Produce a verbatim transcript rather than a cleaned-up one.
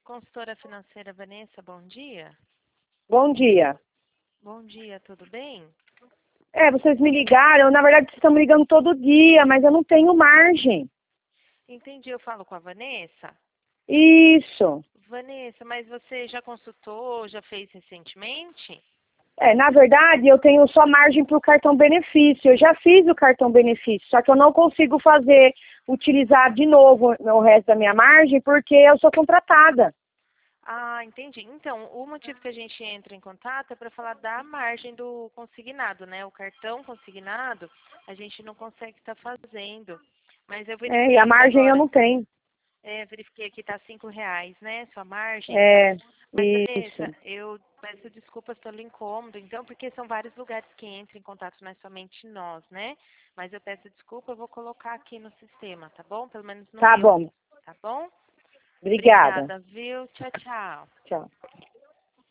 consultora financeira Vanessa, bom dia. Bom dia. Bom dia, tudo bem? É, vocês me ligaram, na verdade vocês estão me ligando todo dia, mas eu não tenho margem. Entendi, eu falo com a Vanessa. Isso. Vanessa, mas você já consultou, já fez recentemente? É, na verdade eu tenho só margem para o cartão benefício. Eu já fiz o cartão benefício, só que eu não consigo fazer, utilizar de novo o resto da minha margem porque eu sou contratada. Ah, entendi. Então, o motivo que a gente entra em contato é para falar da margem do consignado, né? O cartão consignado, a gente não consegue estar fazendo. Mas eu É, e verifiquei a aqui margem eu agora, não tenho. é, verifiquei aqui tá cinco reais, né? Sua margem. É, Mas, Vanessa, isso. eu peço desculpas pelo incômodo, então, porque são vários lugares que entram em contato, não é somente nós, né? Mas eu peço desculpa, eu vou colocar aqui no sistema, tá bom? Pelo menos no Tá meu, bom. tá bom? Obrigada. Obrigada, viu? Tchau, tchau. Tchau.